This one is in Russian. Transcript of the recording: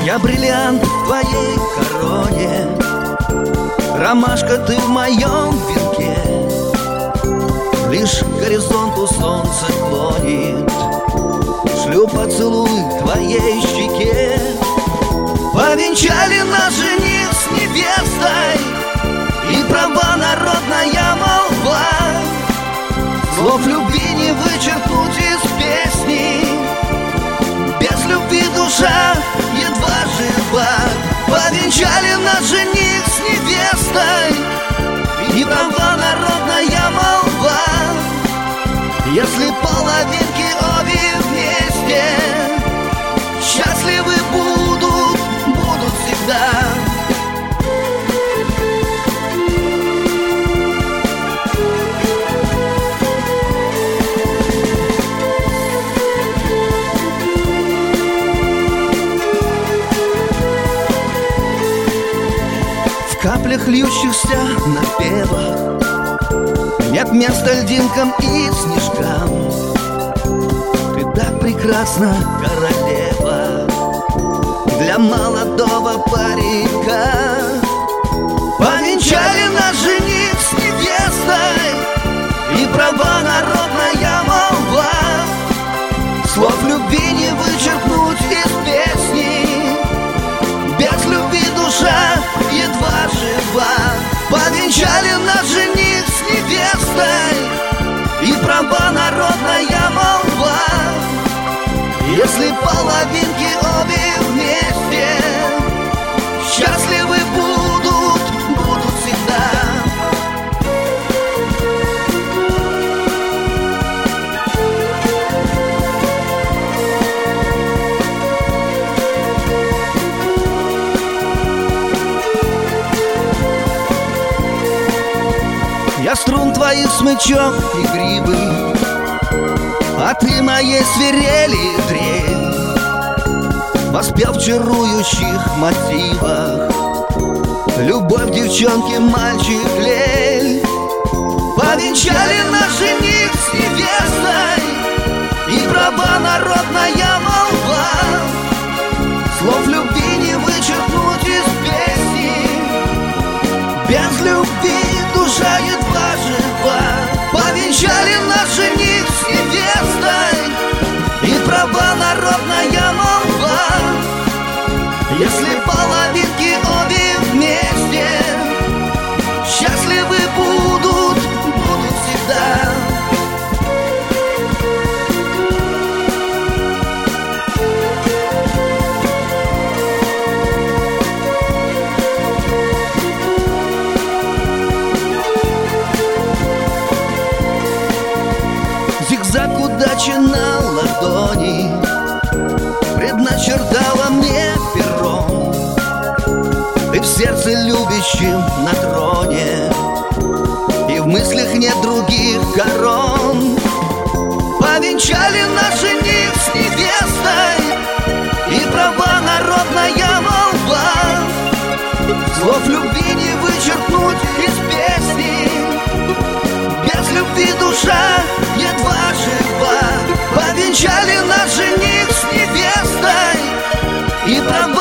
Я бриллиант в твоей короне, ромашка ты в моем венке. Лишь к горизонту солнце клонит, шлю поцелуй твоей щеке. Повенчали нас жених с невестой, и права народная молва. Слов любви не вычеркнуть из песни, без любви душа едва жива. Повенчали нас жених с невестой, и права народная молва. Если половинки обе вместе, счастливы будут всегда. В каплях льющихся напевах нет места льдинкам и снежкам. Ты так прекрасна, королева, для молодого паренька. Повенчали нас жених с невестой, и права народная молва. Слов любви не вычеркнуть из песни, без любви душа едва жива. Повенчали нас жених с невестой, и права народная молва. Если половинки обе вместе, счастливы будут всегда. Я струн твоих смычок игривый, а ты моей свирели дрель. Воспел в чарующих мотивах любовь девчонки, мальчик, лель. Повенчали нас жених с невестой, и права народная молва. Слов любви не вычеркнуть из песни, без любви душа едва жива. Повенчали нас жених с невестой, и права народная молва. Если половинки обе вместе, счастливы будут всегда. Зигзаг удачи на ладони предначертала мне пером. Ты в сердце любящем на троне, и в мыслях нет других корон. Повенчали нас жених с невестой, и права народная молва. Слов любви не вычеркнуть из песни, без любви душа едва жива. Повенчали нас жених с невестой, и права